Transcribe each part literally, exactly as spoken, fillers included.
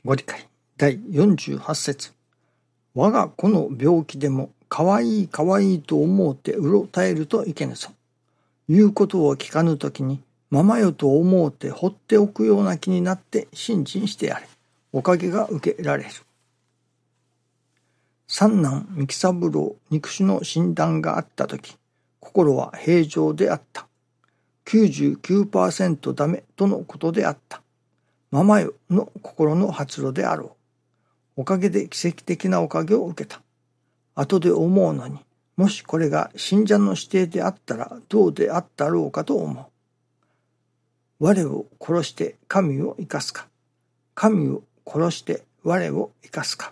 ご理解だいよんじゅうはち節。我が子の病気でもかわいいかわいいと思うてうろたえるといけぬぞ。言うことを聞かぬときにままよと思うて放っておくような気になって信心してやれ。おかげが受けられる。三男三木三郎肉腫の診断があったとき、心は平常であった。きゅうじゅうきゅうパーセント ダメとのことであった。ママよの心の発露であろう。おかげで奇跡的なおかげを受けた。後で思うのに、もしこれが信者の指定であったらどうであったろうかと思う。我を殺して神を生かすか。神を殺して我を生かすか。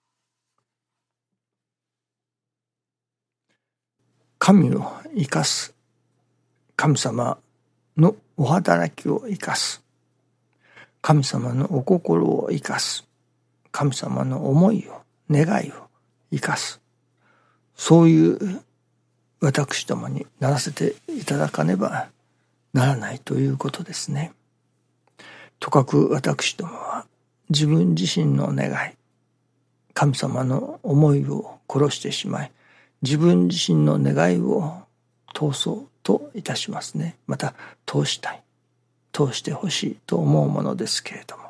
神を生かす。神様のお働きを生かす。神様のお心を生かす。神様の思いを、願いを生かす。そういう私どもにならせていただかねばならないということですね。とかく私どもは自分自身の願い、神様の思いを殺してしまい、自分自身の願いを通そうといたしますね。また通したい。通してほしいと思うものですけれども、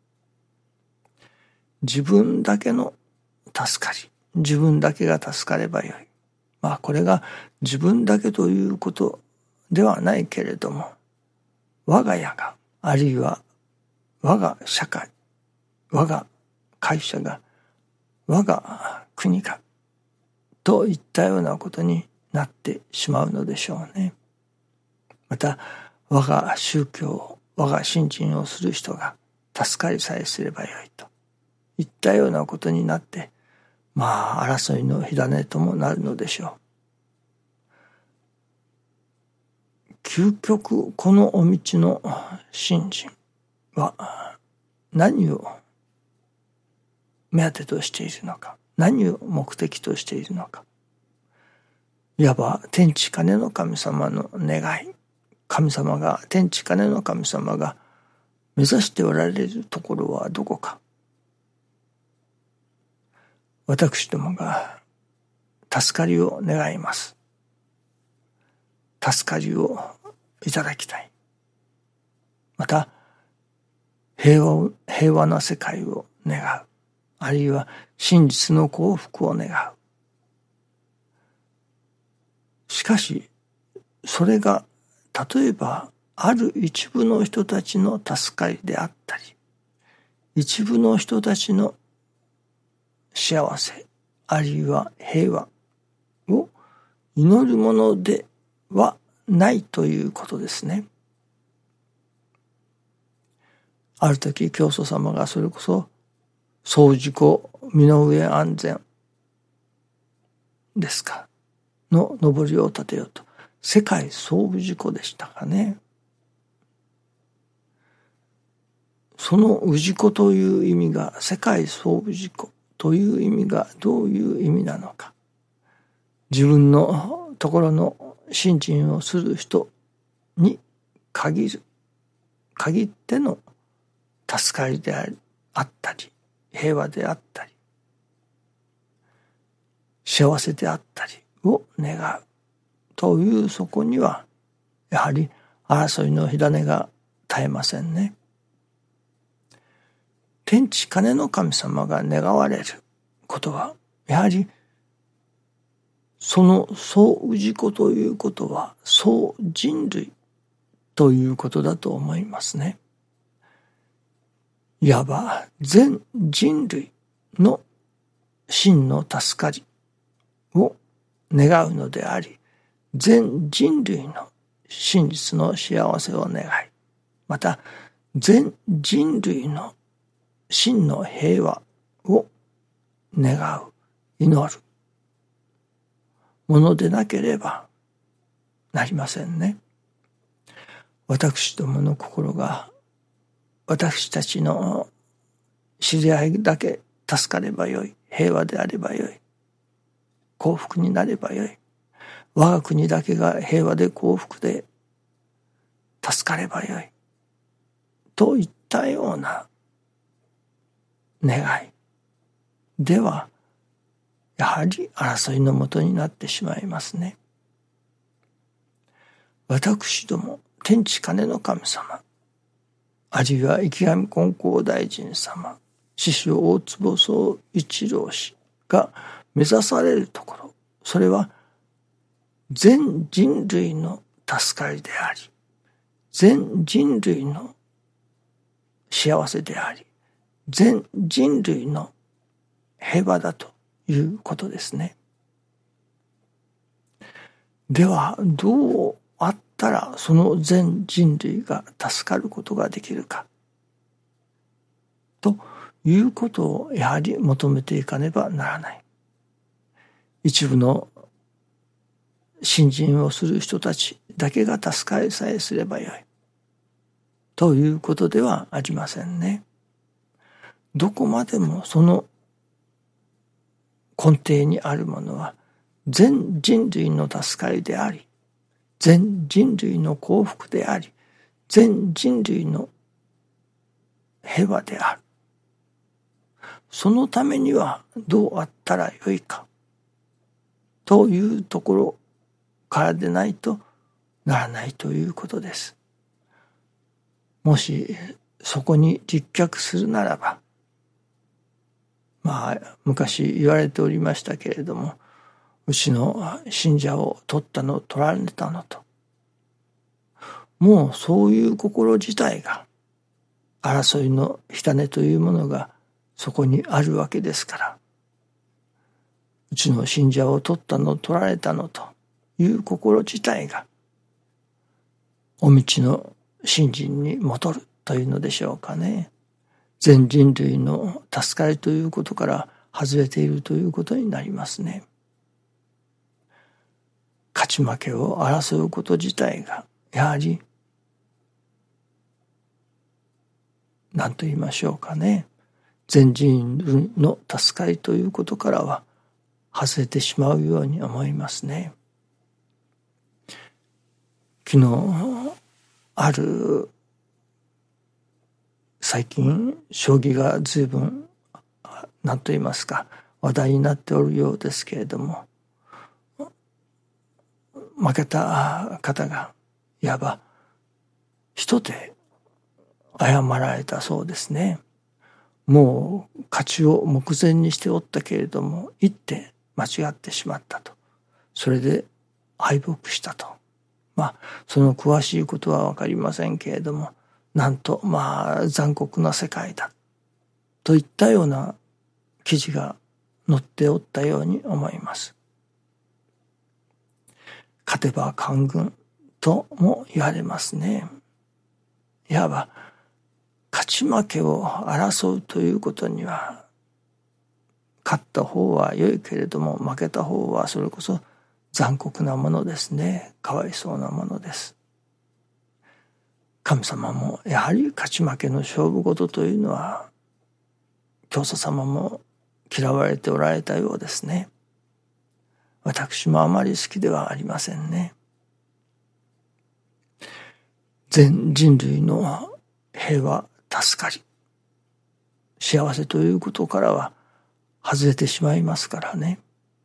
自分だけの助かり、自分だけが助かればよい。まあこれが自分だけということではないけれども、我が家が、あるいは我が社会、我が会社が、我が国が、といったようなことになってしまうのでしょうね。また、我が宗教、我が信心をする人が助かりさえすればよいといったようなことになって、まあ争いの火種ともなるのでしょう。究極このお道の信心は何を目当てとしているのか、何を目的としているのか。いわば天地金の神様の願い、神様が、天地金の神様が目指しておられるところはどこか。私どもが助かりを願います。助かりをいただきたい。また平和、平和な世界を願う。あるいは真実の幸福を願う。しかしそれが例えばある一部の人たちの助かりであったり、一部の人たちの幸せ、あるいは平和を祈るものではないということですね。ある時教祖様がそれこそ総事故身の上安全ですかの上りを立てようと、世界総事故でしたかね。その氏子という意味が、世界総事故という意味がどういう意味なのか。自分のところの信心をする人に限る、限っての助かりであったり、平和であったり、幸せであったりを願うという、そこにはやはり争いの火種が絶えませんね。天地金の神様が願われることは、やはりその総氏子ということは総人類ということだと思いますね。いわば全人類の真の助かりを願うのであり、全人類の真実の幸せを願い、また全人類の真の平和を願う、祈るものでなければなりませんね。私どもの心が、私たちの知り合いだけ助かればよい、平和であればよい、幸福になればよい、我が国だけが平和で幸福で助かればよいといったような願いではやはり争いのもとになってしまいますね。私ども天地金の神様、あるいは池上金光大臣様、師匠大坪宗一郎氏が目指されるところ、それは全人類の助かりであり、全人類の幸せであり、全人類の平和だということですね。ではどうあったらその全人類が助かることができるかということをやはり求めていかねばならない。一部の信心をする人たちだけが助かりさえすればよいということではありませんね。どこまでもその根底にあるものは全人類の助かりであり、全人類の幸福であり、全人類の平和である。そのためにはどうあったらよいかというところからでないとならないということです。もしそこに立脚するならば、まあ昔言われておりましたけれども、うちの信者を取ったの取られたのと、もうそういう心自体が争いの火種というものがそこにあるわけですから、うちの信者を取ったの取られたのという心自体がお道の信心に戻るというのでしょうかね。全人類の助かりということから外れているということになりますね。勝ち負けを争うこと自体がやはり何と言いましょうかね、全人類の助かりということからは外れてしまうように思いますね。昨日ある最近将棋が随分何と言いますか話題になっておるようですけれども、負けた方がいわば一手謝られたそうですね。もう勝ちを目前にしておったけれども一手間違ってしまったと、それで敗北したと。まあその詳しいことは分かりませんけれども、なんとまあ残酷な世界だといったような記事が載っておったように思います。勝てば官軍とも言われますね。いわば勝ち負けを争うということには、勝った方は良いけれども負けた方はそれこそ残酷なものですね。かわいそうなものです。神様もやはり勝ち負けの勝負事というのは教祖様も嫌われておられたようですね。私もあまり好きではありませんね。全人類の平和、助かり、幸せということからは外れてしまいますからね。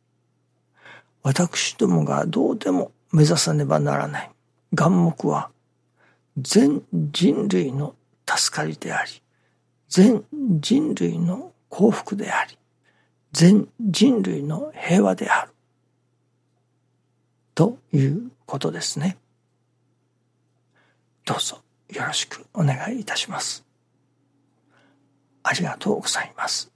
私どもがどうでも目指さねばならない眼目は全人類の助かりであり、全人類の幸福であり、全人類の平和であるということですね。どうぞよろしくお願いいたします。ありがとうございます。